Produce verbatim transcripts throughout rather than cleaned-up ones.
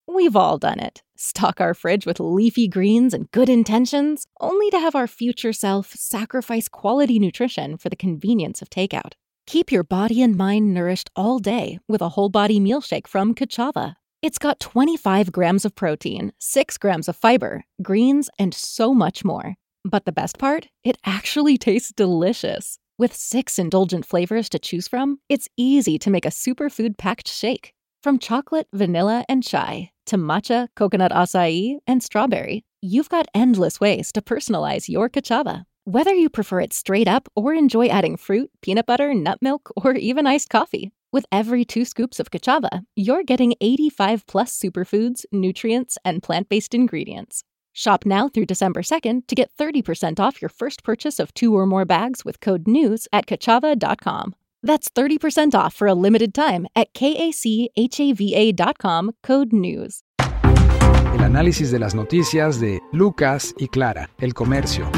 We've all done it. Stock our fridge with leafy greens and good intentions, only to have our future self sacrifice quality nutrition for the convenience of takeout. Keep your body and mind nourished all day with a whole body meal shake from Kachava. It's got twenty-five grams of protein, six grams of fiber, greens, and so much more. But the best part? It actually tastes delicious. With six indulgent flavors to choose from, it's easy to make a superfood-packed shake. From chocolate, vanilla, and chai to matcha, coconut acai, and strawberry, you've got endless ways to personalize your Kachava. Whether you prefer it straight up or enjoy adding fruit, peanut butter, nut milk, or even iced coffee, with every two scoops of Kachava, you're getting eighty-five plus superfoods, nutrients, and plant-based ingredients. Shop now through December second to get thirty percent off your first purchase of two or more bags with code NEWS at kachava dot com. That's thirty percent off for a limited time at kachava dot com, code NEWS. El análisis de las noticias de Lucas y Clara, El Comercio.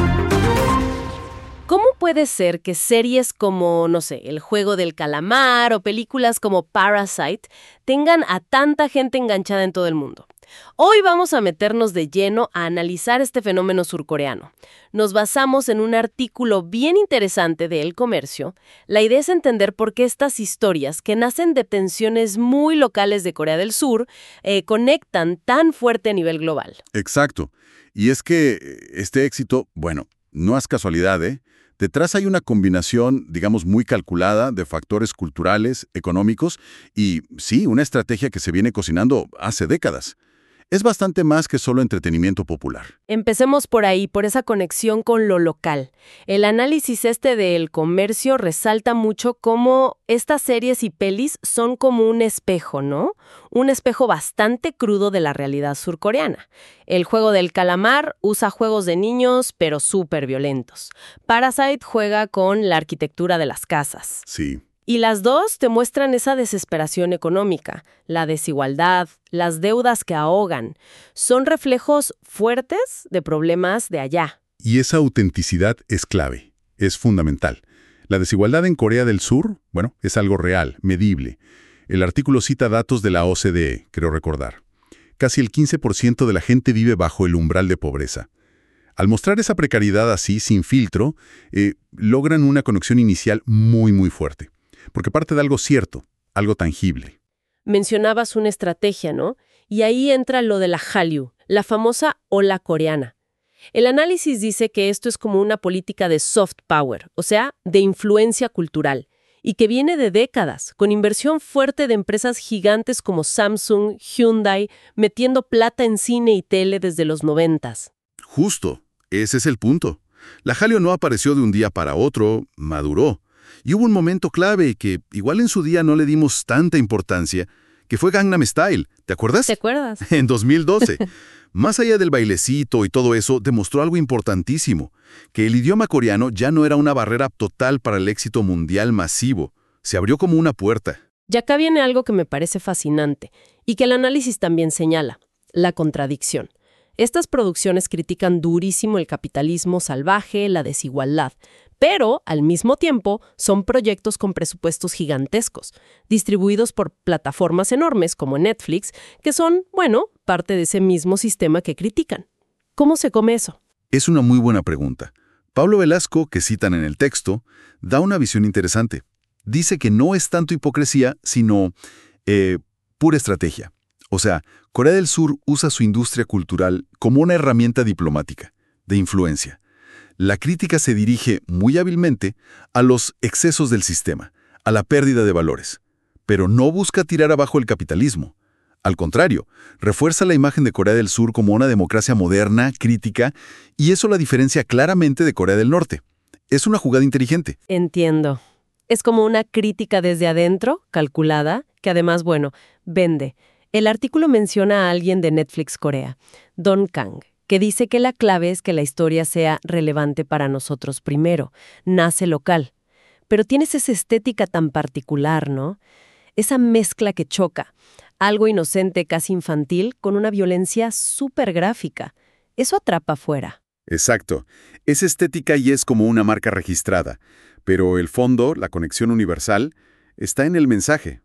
¿Cómo puede ser que series como, no sé, El Juego del Calamar o películas como Parasite tengan a tanta gente enganchada en todo el mundo? Hoy vamos a meternos de lleno a analizar este fenómeno surcoreano. Nos basamos en un artículo bien interesante de El Comercio. La idea es entender por qué estas historias, que nacen de tensiones muy locales de Corea del Sur, eh, conectan tan fuerte a nivel global. Exacto. Y es que este éxito, bueno, no es casualidad, ¿eh? Detrás hay una combinación, digamos, muy calculada de factores culturales, económicos y, sí, una estrategia que se viene cocinando hace décadas. Es bastante más que solo entretenimiento popular. Empecemos por ahí, por esa conexión con lo local. El análisis este del Comercio resalta mucho cómo estas series y pelis son como un espejo, ¿no? Un espejo bastante crudo de la realidad surcoreana. El Juego del Calamar usa juegos de niños, pero súper violentos. Parasite juega con la arquitectura de las casas. Sí. Y las dos te muestran esa desesperación económica, la desigualdad, las deudas que ahogan. Son reflejos fuertes de problemas de allá. Y esa autenticidad es clave, es fundamental. La desigualdad en Corea del Sur, bueno, es algo real, medible. El artículo cita datos de la O C D E, creo recordar. Casi el quince por ciento de la gente vive bajo el umbral de pobreza. Al mostrar esa precariedad así, sin filtro, eh, logran una conexión inicial muy, muy fuerte. Porque parte de algo cierto, algo tangible. Mencionabas una estrategia, ¿no? Y ahí entra lo de la Hallyu, la famosa ola coreana. El análisis dice que esto es como una política de soft power, o sea, de influencia cultural, y que viene de décadas, con inversión fuerte de empresas gigantes como Samsung, Hyundai, metiendo plata en cine y tele desde los noventas. Justo, ese es el punto. La Hallyu no apareció de un día para otro, maduró. Y hubo un momento clave que igual en su día no le dimos tanta importancia, que fue Gangnam Style, ¿te acuerdas? ¿Te acuerdas? En dos mil doce. Más allá del bailecito y todo eso, demostró algo importantísimo, que el idioma coreano ya no era una barrera total para el éxito mundial masivo. Se abrió como una puerta. Y acá viene algo que me parece fascinante, y que el análisis también señala, la contradicción. Estas producciones critican durísimo el capitalismo salvaje, la desigualdad, pero, al mismo tiempo, son proyectos con presupuestos gigantescos, distribuidos por plataformas enormes como Netflix, que son, bueno, parte de ese mismo sistema que critican. ¿Cómo se come eso? Es una muy buena pregunta. Pablo Velasco, que citan en el texto, da una visión interesante. Dice que no es tanto hipocresía, sino eh, pura estrategia. O sea, Corea del Sur usa su industria cultural como una herramienta diplomática, de influencia. La crítica se dirige muy hábilmente a los excesos del sistema, a la pérdida de valores, pero no busca tirar abajo el capitalismo. Al contrario, refuerza la imagen de Corea del Sur como una democracia moderna, crítica, y eso la diferencia claramente de Corea del Norte. Es una jugada inteligente. Entiendo. Es como una crítica desde adentro, calculada, que además, bueno, vende. El artículo menciona a alguien de Netflix Corea, Don Kang, que dice que la clave es que la historia sea relevante para nosotros primero, nace local. Pero tienes esa estética tan particular, ¿no? Esa mezcla que choca, algo inocente, casi infantil, con una violencia súper gráfica. Eso atrapa afuera. Exacto. Es estética y es como una marca registrada. Pero el fondo, la conexión universal, está en el mensaje.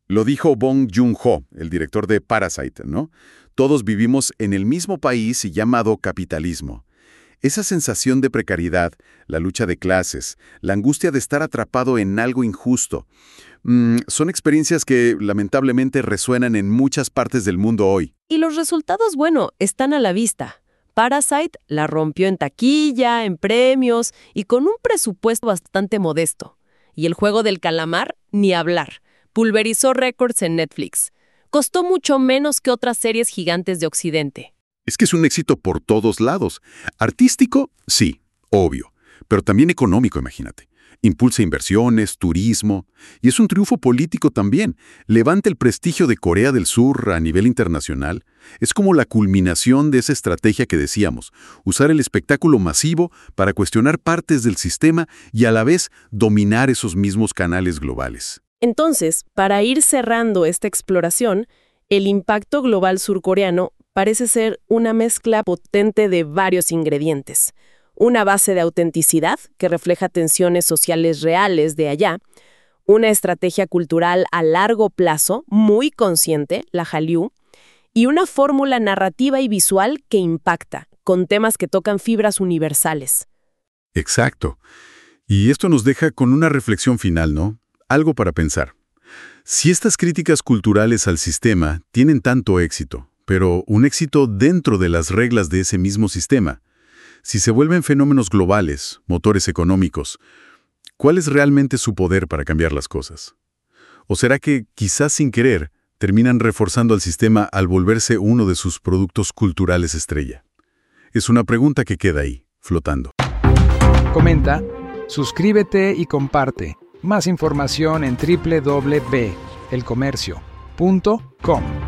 Lo dijo Bong Joon-ho, el director de Parasite, ¿no? Todos vivimos en el mismo país y llamado capitalismo. Esa sensación de precariedad, la lucha de clases, la angustia de estar atrapado en algo injusto, mmm, son experiencias que lamentablemente resuenan en muchas partes del mundo hoy. Y los resultados, bueno, están a la vista. Parasite la rompió en taquilla, en premios y con un presupuesto bastante modesto. Y El juego del calamar, ni hablar. Pulverizó récords en Netflix. Costó mucho menos que otras series gigantes de Occidente. Es que es un éxito por todos lados. Artístico, sí, obvio, pero también económico, imagínate. Impulsa inversiones, turismo, y es un triunfo político también. Levanta el prestigio de Corea del Sur a nivel internacional. Es como la culminación de esa estrategia que decíamos, usar el espectáculo masivo para cuestionar partes del sistema y a la vez dominar esos mismos canales globales. Entonces, para ir cerrando esta exploración, el impacto global surcoreano parece ser una mezcla potente de varios ingredientes. Una base de autenticidad que refleja tensiones sociales reales de allá, una estrategia cultural a largo plazo, muy consciente, la Hallyu, y una fórmula narrativa y visual que impacta, con temas que tocan fibras universales. Exacto. Y esto nos deja con una reflexión final, ¿no? Algo para pensar. Si estas críticas culturales al sistema tienen tanto éxito, pero un éxito dentro de las reglas de ese mismo sistema, si se vuelven fenómenos globales, motores económicos, ¿cuál es realmente su poder para cambiar las cosas? ¿O será que, quizás sin querer, terminan reforzando al sistema al volverse uno de sus productos culturales estrella? Es una pregunta que queda ahí, flotando. Comenta, suscríbete y comparte. Más información en doble u doble u doble u punto el comercio punto com.